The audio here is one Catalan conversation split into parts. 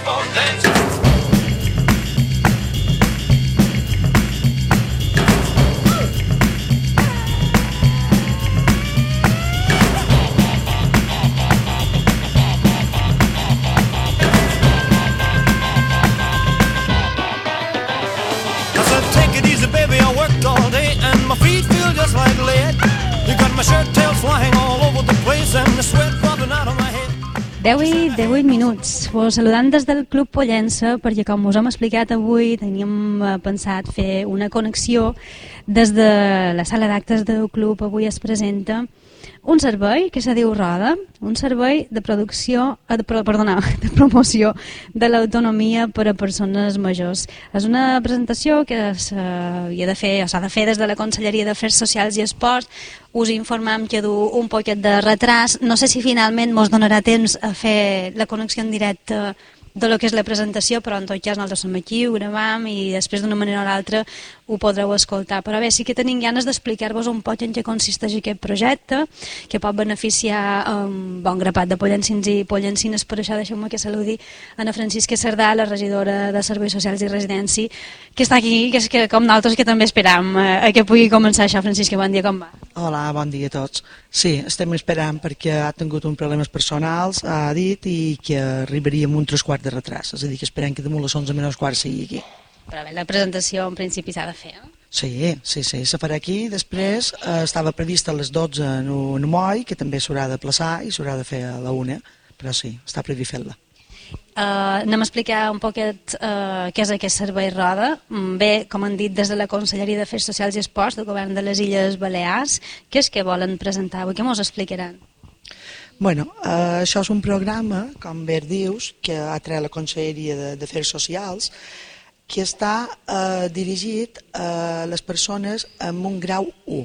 keep on dancing. I said, take it easy, baby, I worked all day and my feet feel just like lead. You got my shirt tails flying all over the place and the sweat dropping out of my head. 10 i 18 minuts. Vos saludant des del Club Pollença, perquè com us hem explicat avui, teníem pensat fer una connexió des de la sala d'actes del club. Avui es presenta un servei que se diu Roda, un servei de de promoció de l'autonomia per a persones majors. És una presentació que s'ha de fer des de la Conselleria d'Afers Socials i Esports. Us informem que du un poquet de retras. No sé si finalment ens donarà temps a fer la connexió en directe de lo que és la presentació, però en tot cas nosaltres som aquí, ho gravem i després d'una manera o l'altra ho podreu escoltar. Però bé, sí que tenim ganes d'explicar-vos un poc en què consisteix aquest projecte, que pot beneficiar un bon grapat de pollencins i pollencines. Per això deixeu-me que saludi Ana Francisca Cerdà, la regidora de Serveis Socials i Residència, que està aquí, que és que, com nosaltres, que també esperam a que pugui començar això. Francisca, bon dia, com va? Hola, bon dia a tots. Sí, estem esperant perquè ha tingut uns problemes personals, ha dit, i que arribaria amb un 3/4 de retras. És a dir, que esperem que damunt les 11 menys quart sigui aquí. Però bé, la presentació en principi s'ha de fer, eh? Sí, se farà aquí. Després estava prevista a les 12 en un moll, que també s'haurà de plaçar i s'haurà de fer a la 1, però sí, està previst fer-la. Anem a explicar un poquet què és aquest servei Roda. Bé, com han dit des de la Conselleria d'Afers Socials i Esports del Govern de les Illes Balears, què és que volen presentar avui? Què ens explicaran? Bueno, això és un programa, com bé dius, que ha tret la Conselleria d'Afers Socials, que està dirigit a les persones amb un grau 1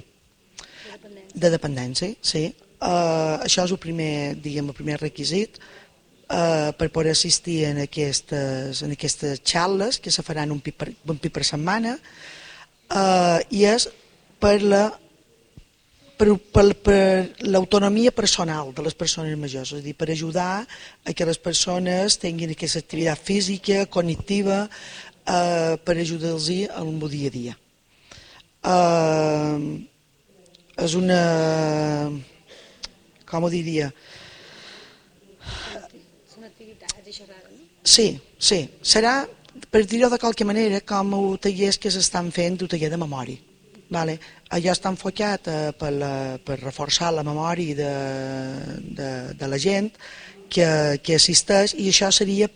de dependència. Sí. Això és el primer requisit per poder assistir en aquestes xarles que se faran un pit per setmana, i és per l'autonomia personal de les persones majors, és a dir, per ajudar a que les persones tinguin aquesta activitat física, cognitiva, per ajudar-los en el dia a dia. És una... com ho diria? Són activitats i xerrades, no? Sí. Serà, per dir-ho de qualque manera, com els tallers que s'estan fent, un taller de memòria. Vale? Allò està enfocat per reforçar la memòria de la gent que assisteix, i això seria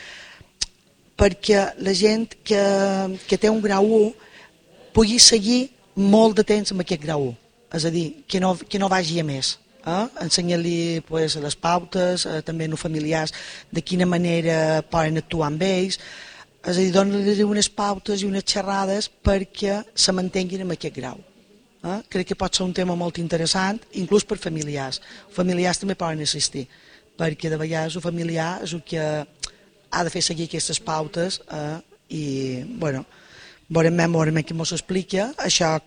perquè la gent que té un grau 1 pugui seguir molt de temps amb aquest grau 1, és a dir, que no vagi a més. Ensenyar-li les pautes, també als familiars, de quina manera poden actuar amb ells, és a dir, donar-li unes pautes i unes xerrades perquè se mantinguin en aquest grau. Crec que pot ser un tema molt interessant, inclús per familiars. Familiars també poden assistir, perquè de vegades el familiar és el que ha de fer seguir aquestes pautes, i, bueno, veurem qui ens explica. Això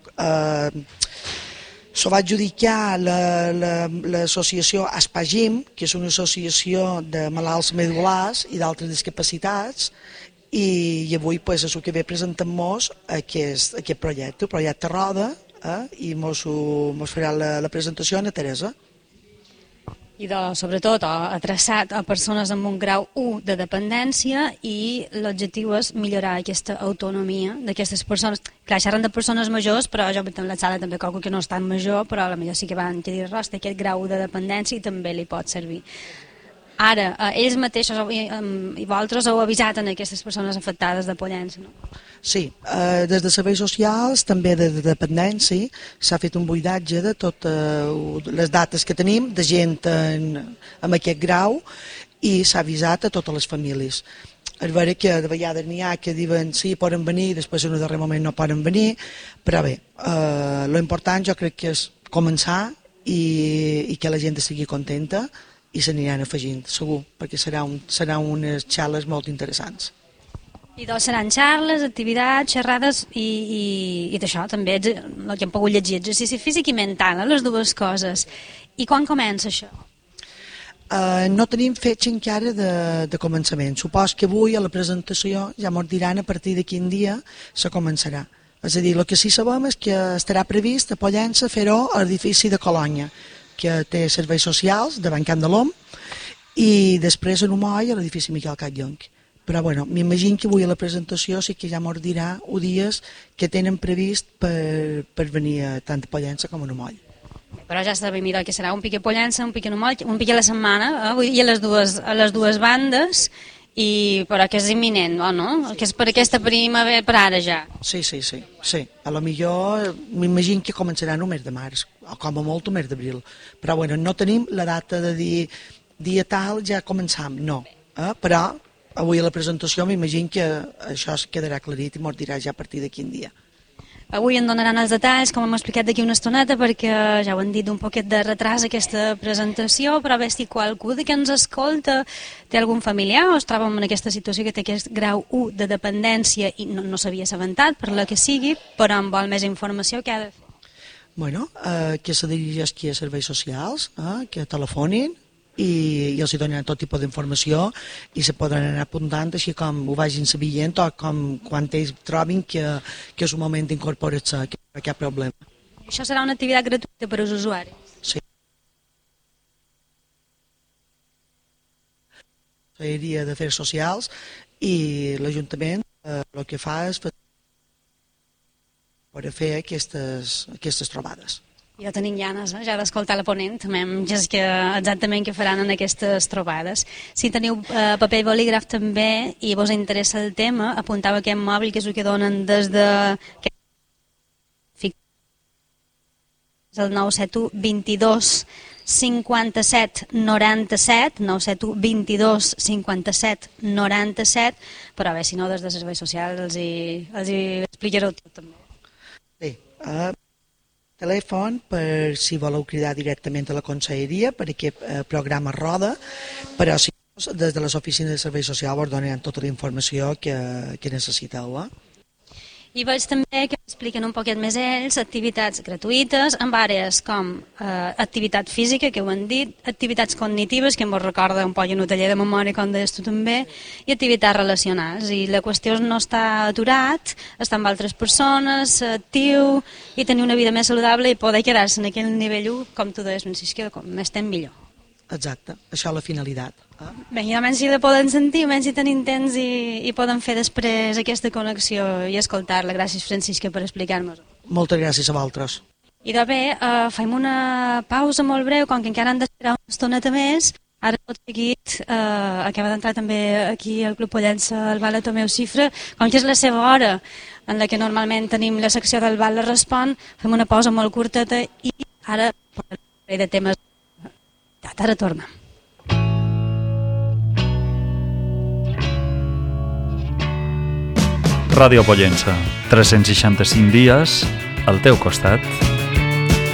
s'ho va adjudicar l'associació Aspagim, que és una associació de malalts medul·lars i d'altres discapacitats, i avui és el que ve presentant-nos aquest projecte, el projecte Roda, i ens farà la presentació a Teresa. I sobretot adreçat a persones amb un grau 1 de dependència, i l'objectiu és millorar aquesta autonomia d'aquestes persones. Clar, xerren de persones majors, però jo en la sala també qualque que no és tan major, però potser sí que van dir res d'aquest grau de dependència i també li pot servir. Ara, ells mateixos i vosaltres heu avisat a aquestes persones afectades de Pollença, no? Sí, des de Serveis Socials, també de dependència, s'ha fet un buidatge de totes les dates que tenim, de gent amb aquest grau, i s'ha avisat a totes les famílies. És vera que de vegades n'hi ha que diuen sí, poden venir, després en el darrer moment no poden venir, però bé, l'important jo crec que és començar i que la gent estigui contenta, i s'aniran afegint, segur, perquè seran unes xarles molt interessants. I doncs seran xarles, activitats, xerrades i d'això també, el que hem pogut llegir, exercici físic i mental, les dues coses. I quan comença això? No tenim fetge encara de començament. Supos que avui a la presentació ja ens diran a partir de quin dia se començarà. És a dir, el que sí sabem és que estarà previst a Pollença fer-ho a l'edifici de Colònia, que té serveis socials davant Camp de l'Om, i després en Humoi a l'edifici Miquel Catllonc. Però bueno, m'imagino que avui a la presentació sí que ja ens dirà els dies que tenen previst per venir tant a Pollença com a Humoi. Però ja sabem que serà un pic a Pollença, un pic a Humoi, un pic a la setmana, i a les dues bandes, però que és imminent, no? Que és per aquesta primavera, per ara ja. Sí. A lo millor m'imagino que començarà el mes de març, o com a molt el mes d'abril. Però bueno, no tenim la data de dir dia tal ja començam, no. Però avui a la presentació m'imagino que això quedarà aclarit i ens dirà ja a partir de quin dia. Avui en donaran els detalls, com hem explicat d'aquí una estoneta, perquè ja ho han dit d'un poquet de retras aquesta presentació, però a veure si qualcú que ens escolta té algun familiar o es troba en aquesta situació que té aquest grau 1 de dependència i no s'havia assabentat, per la que sigui, però en vol més informació, què ha de fer? Bueno, que se dirigeix aquí a serveis socials, que telefonin, i els donaran tot tipus d'informació i se podran anar apuntant així com ho vagin sabent o com quan ells trobin que és un moment d'incorporar-se, que no hi ha cap problema. Això serà una activitat gratuïta per als usuaris? Sí. Seria d'Afers Socials i l'Ajuntament el que fa és per fer aquestes trobades. Ja tenim ganes, ja d'escoltar la ponent, també, exactament què faran en aquestes trobades. Si teniu paper i bolígraf també i vos interessa el tema, apuntau aquest mòbil que és el que donen des de... el 971 22 57 97, 971 22 57 97, però bé, si no, des de serveis socials els hi explicareu tot també. Bé, telèfon per si voleu cridar directament a la conselleria per aquest programa Roda, però si no, des de les oficines de serveis socials vos donaran tota la informació que necessiteu. I veig també que expliquen un poquet més ells activitats gratuïtes amb àrees com activitat física, que ho han dit, activitats cognitives, que em recorda un poc en un taller de memòria, com deies tu també, i activitats relacionals. I la qüestió és no estar aturat, estar amb altres persones, actiu, i tenir una vida més saludable i poder quedar-se en aquell nivell 1, com tu deies, Francisca, com més temps millor. Exacte, això és la finalitat. Bé, i almenys si la poden sentir, almenys si tenim temps i poden fer després aquesta connexió i escoltar-la. Gràcies, Francisca, per explicar-nos-ho. Moltes gràcies a vosaltres. I de bé, fem una pausa molt breu, com que encara han d'esperar una estoneta més. Ara tot seguit acaba d'entrar també aquí al Club Pollença el Val a Tomeu Cifra. Com que és la seva hora en la que normalment tenim la secció del Val la Respon, fem una pausa molt curteta i ara parlaré de temes. Ara torna. Ràdio Pollença, 365 dies al teu costat.